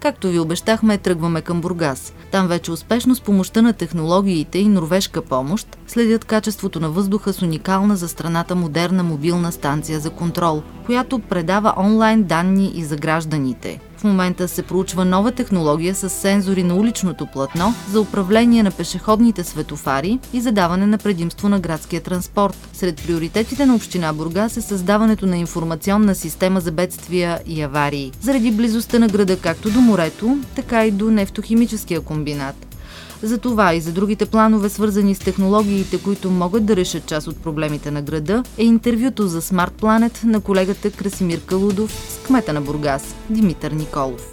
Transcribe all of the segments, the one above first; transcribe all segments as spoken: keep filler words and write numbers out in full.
Както ви обещахме, тръгваме към Бургас. Там вече успешно с помощта на технологиите и норвежка помощ следят качеството на въздуха с уникална за страната модерна мобилна станция за контрол, която предава онлайн данни и за гражданите. В момента се проучва нова технология с сензори на уличното платно за управление на пешеходните светофари и за даване на предимство на градския транспорт. Сред приоритетите на община Бургас е създаването на информационна система за бедствия и аварии, заради близостта на града както до морето, така и до нефтохимическия комбинат. За това и за другите планове, свързани с технологиите, които могат да решат част от проблемите на града, е интервюто за Smart Planet на колегата Красимир Калудов с кмета на Бургас Димитър Николов.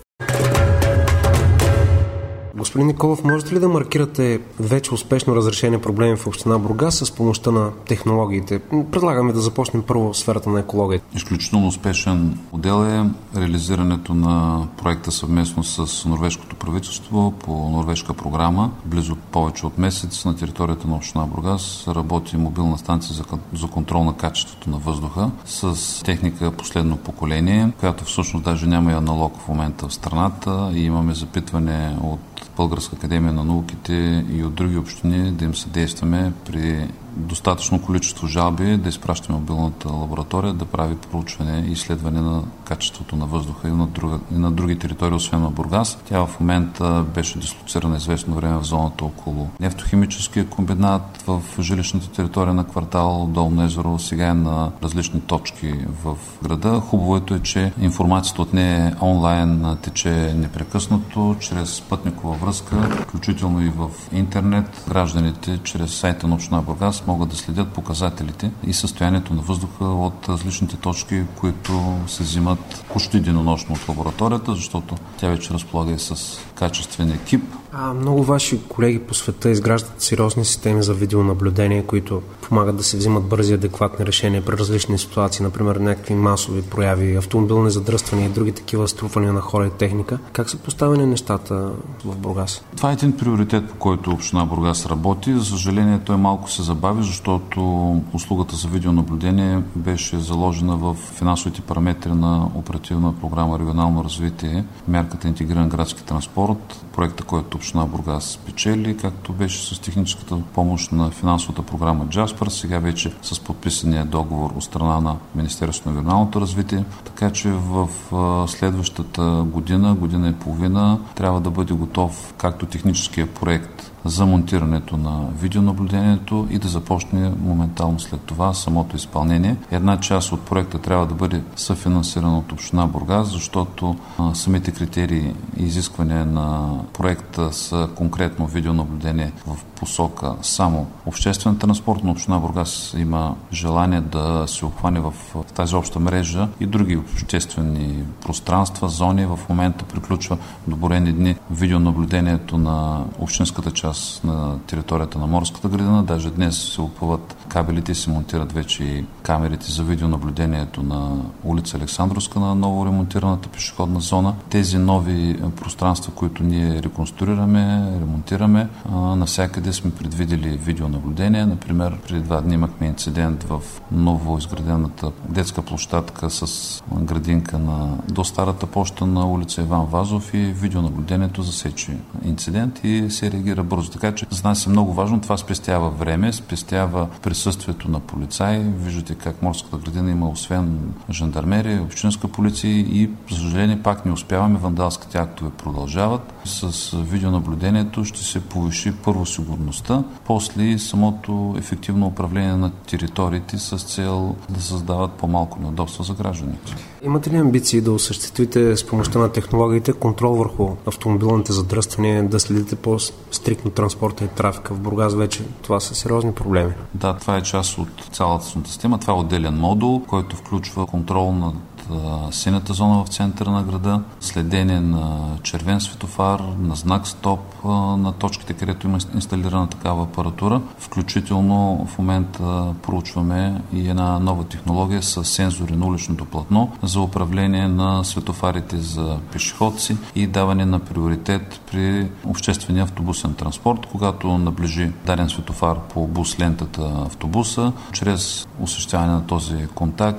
Господин Николов, можете ли да маркирате вече успешно разрешени проблеми в община Бургас с помощта на технологиите? Предлагаме да започнем първо в сферата на екологията. Изключително успешен модел е реализирането на проекта съвместно с норвежкото правителство по норвежка програма. Близо повече от месец на територията на община Бургас работи мобилна станция за, за контрол на качеството на въздуха с техника последно поколение, която всъщност даже няма и аналог в момента в страната, и имаме запитване от Българска академия на науките и от други общини да им съдействаме при достатъчно количество жалби, да изпращаме мобилната лаборатория да прави проучване и изследване на качеството на въздуха и на, друга, и на други територии, освен на Бургас. Тя в момента беше дислоцирана известно време в зоната около нефтохимическия комбинат, в жилищната територия на квартал Долно езеро, сега е на различни точки в града. Хубавото е, че информацията от нея онлайн тече непрекъснато, чрез спътникова връзка, включително и в интернет. Гражданите чрез сайта на община Бургас могат да следят показателите и състоянието на въздуха от различните точки, които се взимат почти денонощно от лабораторията, защото тя вече разполага и с качествен екип. А, много ваши колеги по света изграждат сериозни системи за видеонаблюдение, които помагат да се взимат бързи и адекватни решения при различни ситуации, например някакви масови прояви, автомобилни задръствания и други такива струпвания на хора и техника. Как са поставени нещата в Бургас? Това е един приоритет, по който община Бургас работи. За съжаление, той малко се забави, защото услугата за видеонаблюдение беше заложена в финансовите параметри на оперативна програма регионално развитие, мярката интегриран градски транспорт, проекта, който община Бургас спечели, както беше с техническата помощ на финансовата програма Джаспър, сега вече с подписания договор от страна на Министерството на регионалното развитие. Така че в следващата година, година и половина трябва да бъде готов както техническия проект за монтирането на видеонаблюдението и да започне моментално след това самото изпълнение. Една част от проекта трябва да бъде съфинансирана от община Бургас, защото а, самите критерии и изисквания на проекта са конкретно видеонаблюдение в посока само обществен транспорт, но община Бургас има желание да се обхване в, в тази обща мрежа и други обществени пространства, зони. В момента приключва до броени дни видеонаблюдението на общинската част на територията на Морската градина. Даже днес се опъват кабелите и се монтират вече и камерите за видеонаблюдението на улица Александровска на ново ремонтираната пешеходна зона. Тези нови пространства, които ние реконструираме, ремонтираме, навсякъде сме предвидели видеонаблюдение. Например, преди два дни имахме инцидент в ново изградената детска площадка с градинка на до старата поща на улица Иван Вазов и видеонаблюдението засече инцидент и се реагира бързо. Така че за нас е много важно. Това спестява време, спестява присъствието на полицаи. Виждате как Морската градина има освен жандармерия, общинска полиция и, за съжаление, пак не успяваме. Вандалските актове продължават. С видеонаблюдението ще се повиши първо сигурността, после и самото ефективно управление на териториите с цел да създават по-малко неудобства за гражданите. Имате ли амбиции да осъществите с помощта на технологиите контрол върху автомобилните задръствания, да следите по-стриктно транспорта и трафика? В Бургас вече това са сериозни проблеми. Да, това е част от цялата система. Това е отделен модул, който включва контрол над синята зона в центъра на града, следение на червен светофар, на знак стоп на точките, където има инсталирана такава апаратура. Включително в момента проучваме и една нова технология с сензори на уличното платно за управление на светофарите за пешеходци и даване на приоритет при обществения автобусен транспорт, когато наближи даден светофар по бус лентата автобуса, чрез осъществяване на този контакт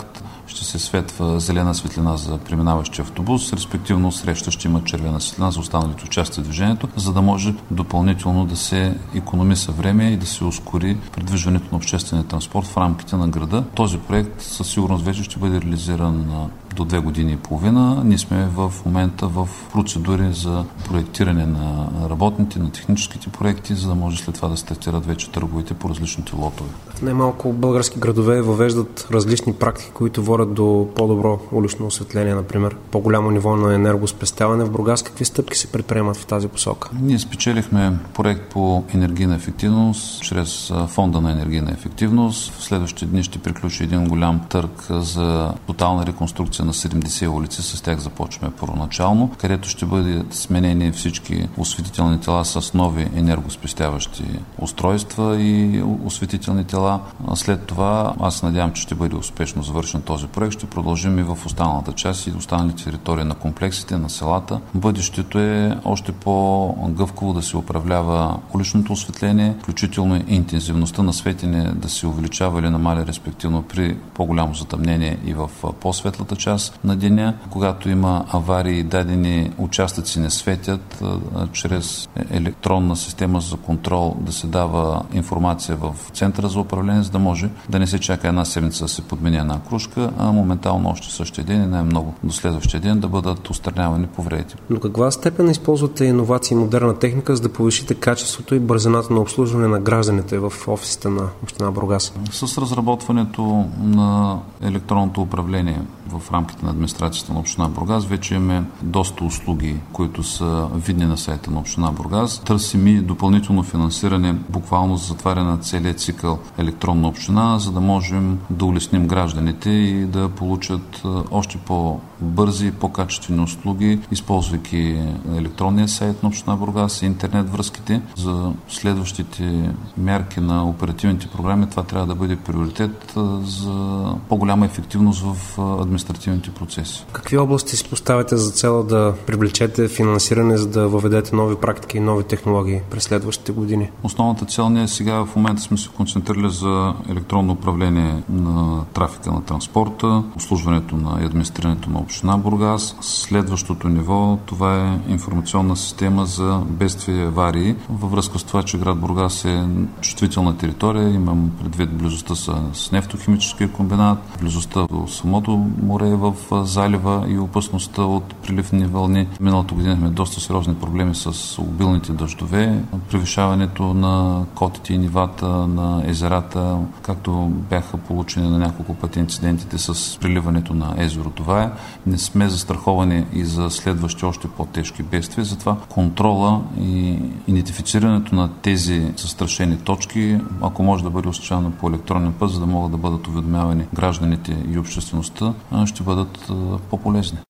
ще се светва зелена светлина за преминаващия автобус, респективно среща ще има червена светлина за останалите участници в движението, за да може допълнително да се икономиса време и да се ускори придвижването на обществения транспорт в рамките на града. Този проект със сигурност вече ще бъде реализиран до две години и половина. Ние сме в момента в процедури за проектиране на работните, на техническите проекти, за да може след това да стартират вече търговете по различните лотове. Немалко български градове въвеждат различни практики, които водят до по-добро улично осветление, например по-голямо ниво на енергоспестяване. В Бургас какви стъпки се предприемат в тази посока? Ние спечелихме проект по енергийна ефективност чрез фонда на енергийна ефективност. В следващите дни ще приключи един голям търг за тотална реконструкция на седемдесет улици. С тях започваме първоначално, където ще бъдат сменени всички осветителни тела с нови енергоспестяващи устройства и осветителни тела. След това аз надявам, че ще бъде успешно завършен този проект. Ще продължим и в останалата част и останалите територии на комплексите, на селата. Бъдещето е още по-гъвкаво да се управлява уличното осветление, включително и интензивността на светене да се увеличава или намаля, респективно при по-голямо затъмнение и в по-светлата част на деня. Когато има аварии и дадени участъци не светят, чрез електронна система за контрол да се дава информация в центъра за управление, за да може да не се чака една седмица да се подмени една кружка, а моментално още същия ден и най-много до следващия ден да бъдат отстранявани повредите. До каква степен използвате иновации и модерна техника, за да повишите качеството и бързината на обслужване на гражданите в офисите на община Бургас? С разработването на електронното управление в рамките на администрацията на община Бургас вече имаме доста услуги, които са видни на сайта на община Бургас. Търсим и допълнително финансиране, буквално за затваряне на целият цикъл електронна община, за да можем да улесним гражданите и да получат още по-бързи и по-качествени услуги, използвайки електронния сайт на община Бургас и интернет връзките. За следващите мерки на оперативните програми това трябва да бъде приоритет за по-голяма ефективност в административните процеси. Какви области си поставяте за цел да привлечете финансиране, за да въведете нови практики и нови технологии през следващите години? Основната цел ние сега в момента сме се концентрирали за електронно управление на трафика на транспорта, обслужването на и администрирането на община Бургас. Следващото ниво това е информационна система за бедствия и аварии. Във връзка с това, че град Бургас е чувствителна територия, имам предвид близостта с нефтохимическия комбинат, близостта до самото море в залива и опасността от приливни вълни. Миналата година имахме доста сериозни проблеми с обилните дъждове, превишаването на котите и нивата на езерата, както бяха получени на няколко пъти инцидентите с приливането на езеро. Това е. Не сме застраховани и за следващи още по-тежки бедствия, затова контрола и идентифицирането на тези застрашени точки, ако може да бъде осъществено по електронен път, за да могат да бъдат уведомявани гражданите и обществеността, ще бъдат по-полезни.